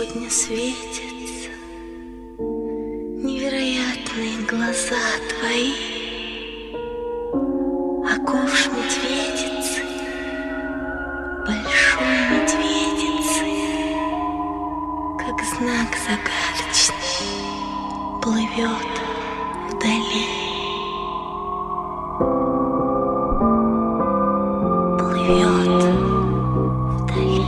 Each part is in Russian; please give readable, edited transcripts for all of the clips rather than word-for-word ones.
сегодня светятся невероятные глаза твои, а ковш медведицы, большой медведицы, как знак загадочный, плывет вдали. Плывет вдали.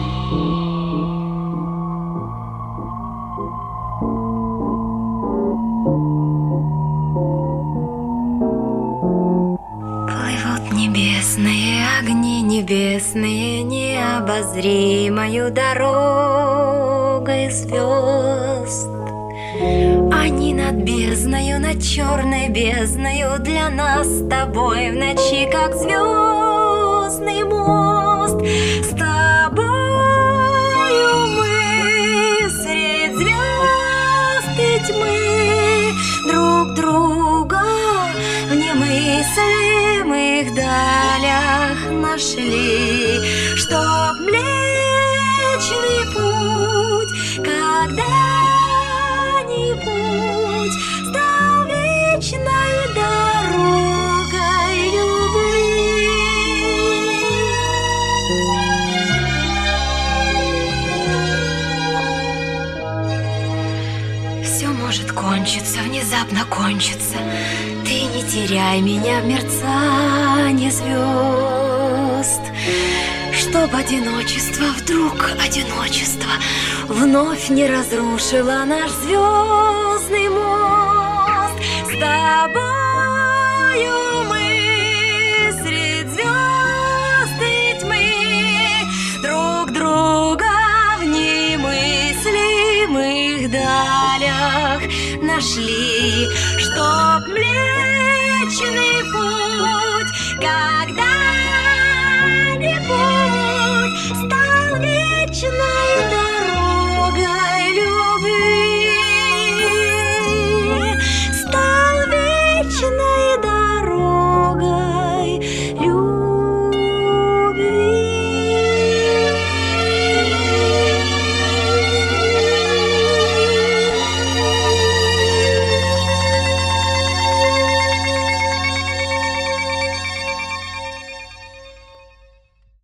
Плывут небесные огни, небесные, необозримою дорогой звезд. Они над бездною, над черной бездною, для нас с тобой в ночи, как звездный мост. С тобою мы средь звезд и тьмы друг друга в немыслимых далях нашли, чтоб Млечный Путь когда-нибудь стал вечной дорогой любви. Все может кончиться, внезапно кончиться. Ты не теряй меня в мерцании звезд, чтоб одиночество, вдруг одиночество вновь не разрушило наш звездный мост. С тобою мы средь звезд и тьмы друг друга в немыслимых далях нашли, чтоб Млечный Путь когда